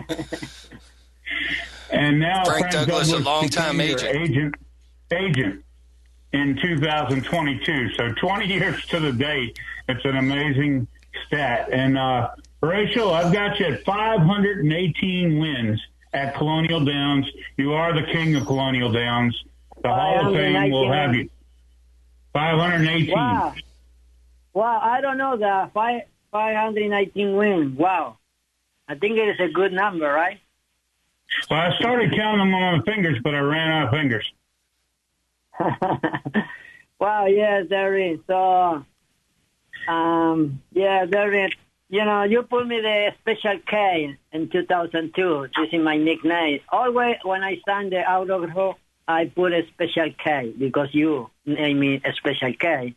And now Frank, Frank Douglas, Douglas a long-time agent. agent. Agent in two thousand twenty-two. So twenty years to the date. It's an amazing stat. And uh, Horatio, I've got you at five hundred eighteen wins at Colonial Downs. You are the king of Colonial Downs. The Hall of Fame will have you. five hundred eighteen. Wow. Wow, I don't know that. Five, 519 wins. Wow. I think it is a good number, right? Well, I started counting them on my fingers, but I ran out of fingers. Wow, yes, there is. So, um, yeah, there is. You know, you put me the Special K in two thousand two. This is my nickname. Always when I sign the autograph, I put a Special K because you name me a Special K.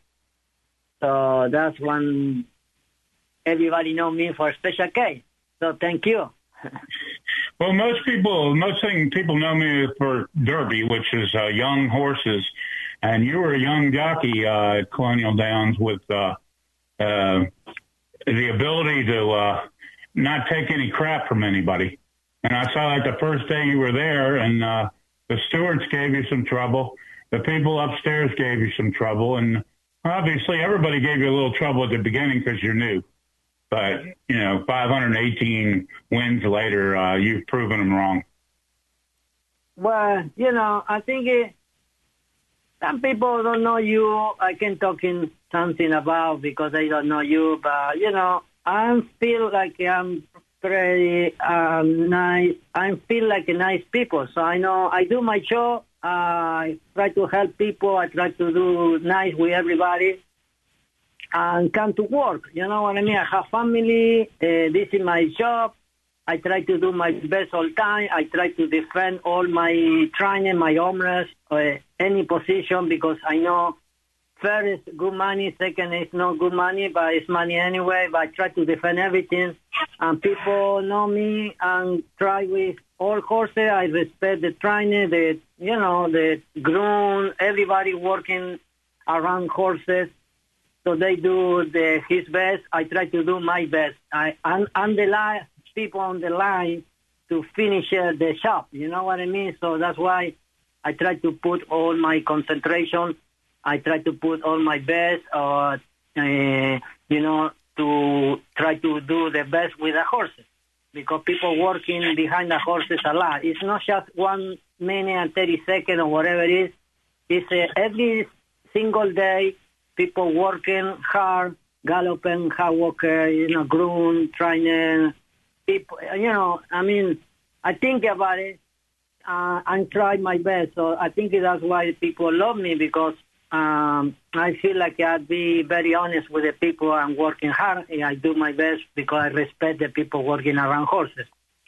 So that's when everybody know me for Special K. So thank you. Well, most people, most thing people know me for Derby, which is uh, young horses, and you were a young jockey uh, at Colonial Downs with uh, uh, the ability to uh, not take any crap from anybody. And I saw like the first day you were there, and uh, the stewards gave you some trouble, the people upstairs gave you some trouble, and obviously everybody gave you a little trouble at the beginning because you're new. But, you know, five hundred eighteen wins later, uh, you've proven them wrong. Well, you know, I think it, some people don't know you. I can talk in something about because I don't know you. But, you know, I feel like I'm pretty um, nice. I feel like a nice people. So I know I do my job. Uh, I try to help people. I try to do nice with everybody. And come to work, you know what I mean? I have family, uh, this is my job. I try to do my best all time. I try to defend all my training, my hombres, uh, any position, because I know first is good money, second is not good money, but it's money anyway. But I try to defend everything. And people know me and try with all horses. I respect the trainer, the, you know, the groom, everybody working around horses. So they do the, his best. I try to do my best. I, I'm, I'm the last people on the line to finish uh, the shop. You know what I mean? So that's why I try to put all my concentration. I try to put all my best, uh, uh, you know, to try to do the best with the horses. Because people working behind the horses a lot. It's not just one minute and thirty seconds or whatever it is. It's uh, every single day. People working hard, galloping, hard worker, you know, groom, training, people, you know, I mean, I think about it uh, and try my best. So I think that's why people love me because um, I feel like I'd be very honest with the people I'm working hard and I do my best because I respect the people working around horses.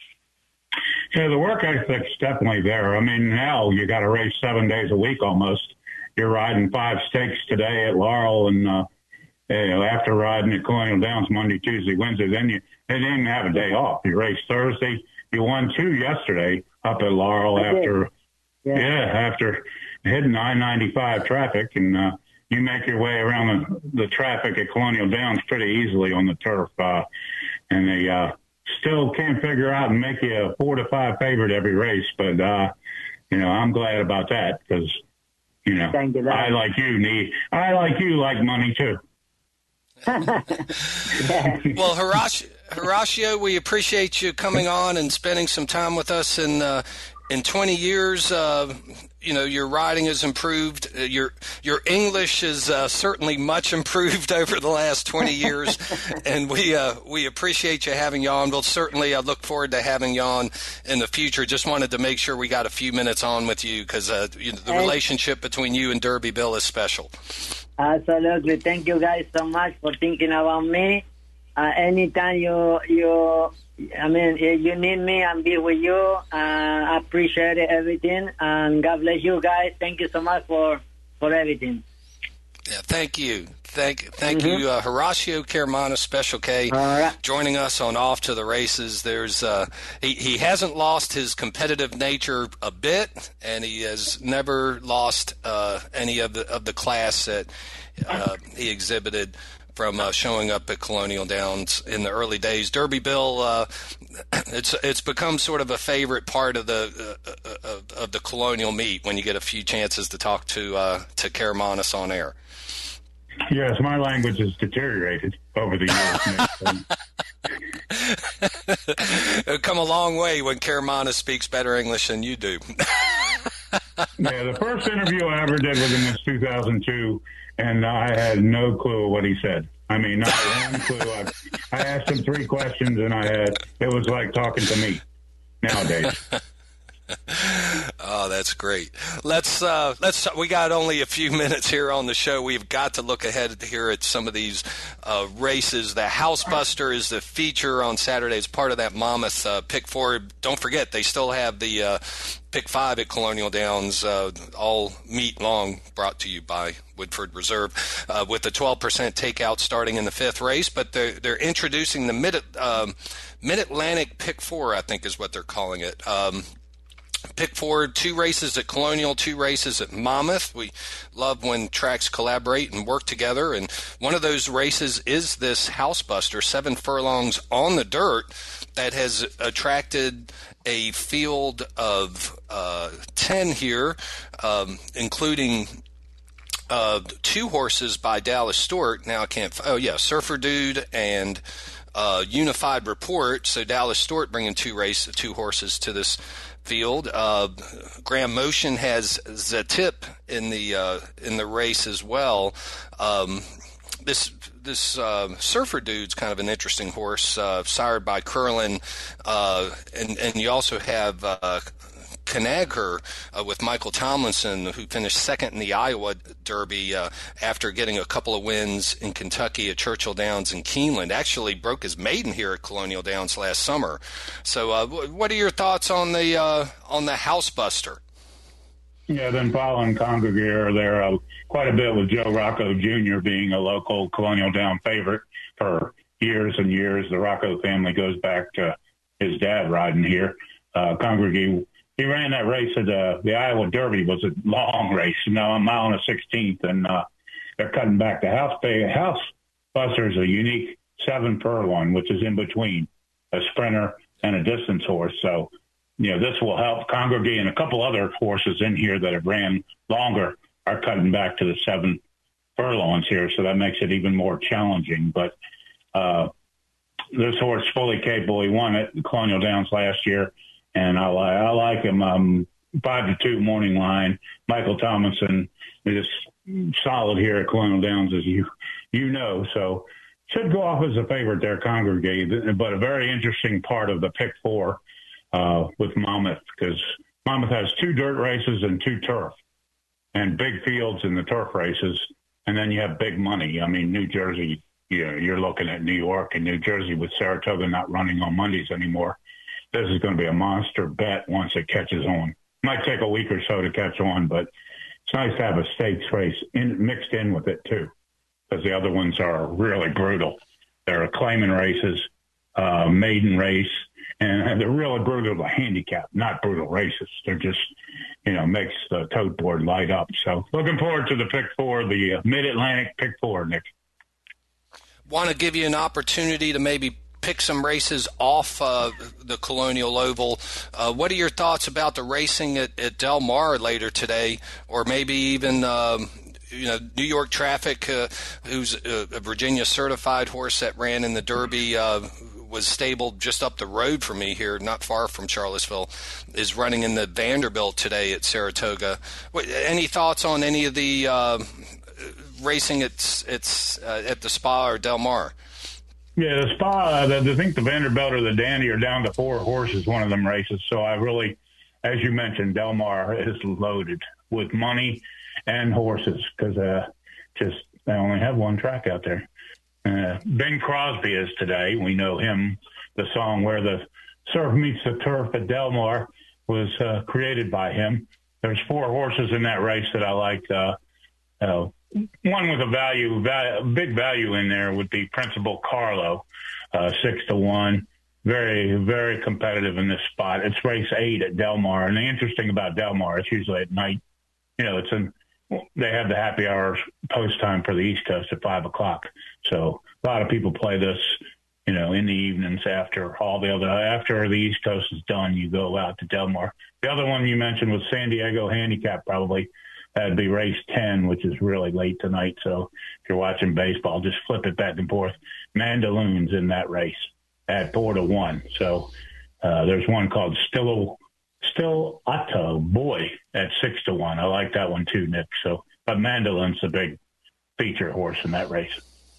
Yeah, the work ethic's definitely there. I mean, now you got to race seven days a week almost. You're riding five stakes today at Laurel, and uh, you know, after riding at Colonial Downs Monday, Tuesday, Wednesday, then you they didn't even have a day off. You raced Thursday. You won two yesterday up at Laurel I after, yeah. yeah, after hitting I ninety-five traffic, and uh, you make your way around the, the traffic at Colonial Downs pretty easily on the turf, uh, and they uh, still can't figure out and make you a four to five favorite every race. But uh, you know, I'm glad about that because. You know, I like you need. I like you like money too. Well, Horacio, Horacio, we appreciate you coming on and spending some time with us. And uh, in twenty years, uh, you know, your riding has improved. Uh, your your English is uh, certainly much improved over the last twenty years, and we uh, we appreciate you having you on. We'll certainly uh, look forward to having you on in the future. Just wanted to make sure we got a few minutes on with you because uh, you know, the Hey. relationship between you and Derby Bill is special. Absolutely. Thank you guys so much for thinking about me. Uh, anytime you, you, I mean, if you need me, I'll be with you. Uh, I appreciate everything. And God bless you guys. Thank you so much for, for everything. Yeah, thank you. Thank thank Mhm. you, uh, Horacio Caramanos, Special K, joining us on Off to the Races. There's uh, he, he hasn't lost his competitive nature a bit, and he has never lost uh, any of the of the class that uh, he exhibited from uh, showing up at Colonial Downs in the early days. Derby Bill, uh, it's it's become sort of a favorite part of the uh, of, of the Colonial meet when you get a few chances to talk to uh, to Caramanos on air. Yes, my language has deteriorated over the years. It'll come a long way when Caramanos speaks better English than you do. Yeah, the first interview I ever did with him was two thousand two, and I had no clue what he said. I mean, not one clue. I, I asked him three questions, and I had it was like talking to me nowadays. Oh, that's great. Let's uh, let's. We got only a few minutes here on the show. We've got to look ahead here at some of these uh, races. The Housebuster is the feature on Saturday. It's part of that Monmouth uh, Pick Four. Don't forget, they still have the uh, Pick Five at Colonial Downs uh, all meet long, brought to you by Woodford Reserve, uh, with the twelve percent takeout starting in the fifth race. But they're they're introducing the mid um, Mid Atlantic Pick Four, I think is what they're calling it. Um, Pick four, two races at Colonial, two races at Monmouth. We love when tracks collaborate and work together, and one of those races is this Housebuster, seven furlongs on the dirt, that has attracted a field of uh, ten here, um, including uh, two horses by Dallas Stewart. Now I can't, oh yeah, Surfer Dude and uh, Unified Report. So Dallas Stewart bringing two race, two horses to this field. Uh, Graham Motion has Zatip in the uh, in the race as well. Um, this this uh, Surfer Dude's kind of an interesting horse, uh, sired by Curlin, uh, and and you also have Uh, Conagra uh, with Michael Tomlinson, who finished second in the Iowa Derby uh, after getting a couple of wins in Kentucky at Churchill Downs and Keeneland. Actually broke his maiden here at Colonial Downs last summer. So uh, what are your thoughts on the uh, on the Housebuster? Yeah, then following Congregator there uh, quite a bit with Joe Rocco Junior being a local Colonial Down favorite for years and years. The Rocco family goes back to his dad riding here. Uh, Congregator, he ran that race at uh, the Iowa Derby. Was a long race, you know, a mile and a sixteenth, and uh, they're cutting back. The House Housebuster is a unique seven furlong, which is in between a sprinter and a distance horse. So, you know, this will help. Congregate and a couple other horses in here that have ran longer are cutting back to the seven furlongs here, so that makes it even more challenging. But uh, this horse fully capable. He won at Colonial Downs last year. And I, li- I like him. Um, five to two morning line. Michael Tomlinson is solid here at Colonial Downs, as you you know. So should go off as a favorite there, Congregate. But a very interesting part of the Pick Four uh, with Monmouth, because Monmouth has two dirt races and two turf, and big fields in the turf races. And then you have big money. I mean, New Jersey, you know, you're looking at New York and New Jersey with Saratoga not running on Mondays anymore. This is going to be a monster bet once it catches on. Might take a week or so to catch on, but it's nice to have a stakes race in, mixed in with it too, because the other ones are really brutal. They're claiming races, uh, maiden race, and they're really brutal to handicap, not brutal races. They're just, you know, makes the tote board light up. So looking forward to the Pick Four, the uh, Mid-Atlantic Pick Four, Nick. Want to give you an opportunity to maybe pick some races off uh, the Colonial Oval. Uh, what are your thoughts about the racing at, at Del Mar later today, or maybe even um, you know, New York Traffic, uh, who's a, a Virginia certified horse that ran in the Derby, uh, was stabled just up the road from me here, not far from Charlottesville, is running in the Vanderbilt today at Saratoga. What, any thoughts on any of the uh, racing at, it's, uh, at the Spa or Del Mar? Yeah, the Spa, I think the Vanderbilt or the Dandy are down to four horses, one of them races. So I really, as you mentioned, Del Mar is loaded with money and horses because uh, just they only have one track out there. Uh, Bing Crosby is today. We know him. The song Where the Surf Meets the Turf at Del Mar was uh, created by him. There's four horses in that race that I like. Uh, uh, one with a value, value, big value in there would be Principal Carlo, uh, six to one. Very, very competitive in this spot. It's race eight at Del Mar. And the interesting about Del Mar, it's usually at night. You know, it's in, they have the happy hour post time for the East Coast at five o'clock. So a lot of people play this, you know, in the evenings after all the other, after the East Coast is done, you go out to Del Mar. The other one you mentioned was San Diego Handicap, probably. That'd be race ten, which is really late tonight. So if you're watching baseball, just flip it back and forth. Mandaloon's in that race at four to one. So uh, there's one called Still Still Otto Boy at six to one. I like that one too, Nick. So, but Mandaloon's the big feature horse in that race.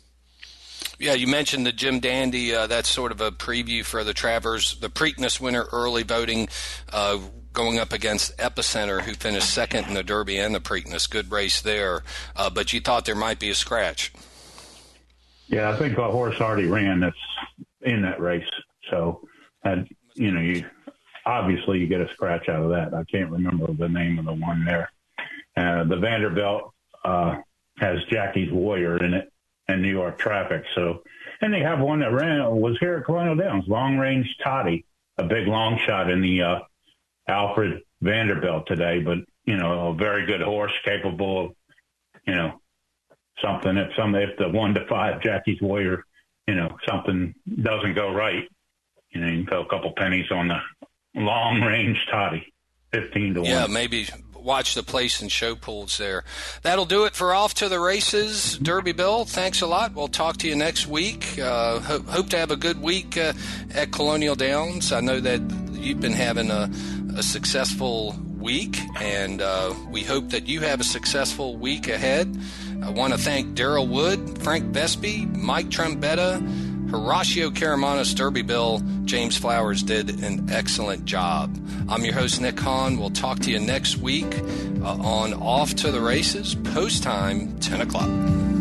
Yeah, you mentioned the Jim Dandy. Uh, that's sort of a preview for the Travers, the Preakness winner, early voting, uh, going up against Epicenter, who finished second in the Derby and the Preakness. Good race there. Uh, but you thought there might be a scratch. Yeah, I think a horse already ran that's in that race. So, and, you know, you obviously you get a scratch out of that. I can't remember the name of the one there. Uh, the Vanderbilt uh, has Jackie's Warrior in it and New York Traffic. So, and they have one that ran, was here at Colonial Downs, Long Range Toddy, a big long shot in the uh, Alfred Vanderbilt today, but, you know, a very good horse, capable of, you know, something if some, if the one to five Jackie's Warrior, you know, something doesn't go right, you know, you can throw a couple pennies on the Long Range Toddy, fifteen to one. Yeah, maybe watch the place and show pools there. That'll do it for Off to the Races. Derby Bill, thanks a lot. We'll talk to you next week. Uh, hope, hope to have a good week uh, at Colonial Downs. I know that you've been having a, a successful week, and uh, we hope that you have a successful week ahead. I want to thank Daryl Wood, Frank Vespi, Mike Trombetta, Horacio Caramanos, Derby Bill. James Flowers did an excellent job. I'm your host, Nick Hahn. We'll talk to you next week uh, on Off to the Races, post time, ten o'clock.